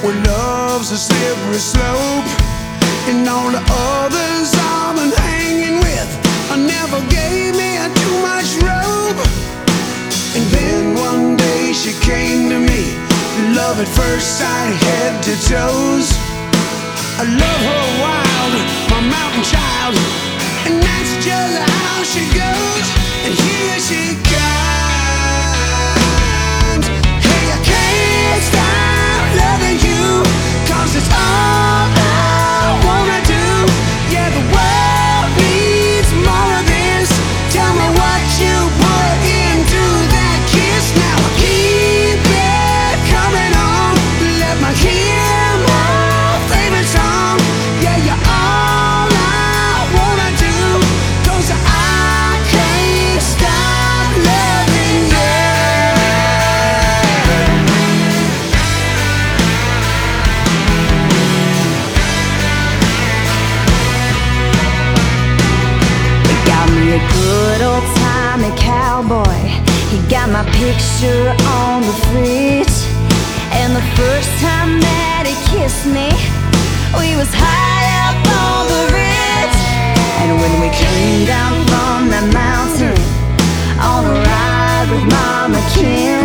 When love's a slippery slope, and all the others I've been hanging with never gave me too much rope. And then one day she came to me, love at first sight, head to toes. I love her wild, my mountain child, and that's just how she goes. And here she comes. Hey, I can't stop loving you, 'cause it's all I wanna do. Yeah, the world needs more of this. Tell me what you put into that kiss. Now I keep it coming on. Let me hear my favorite song. Yeah, you're all I wanna do, 'cause I can't stop loving you. He got me a good old-timey cowboy. He got my picture on the fridge. And the first time that he kissed me, we was high up on the ridge. And when we came down from the mountain on a ride with Mama Kim,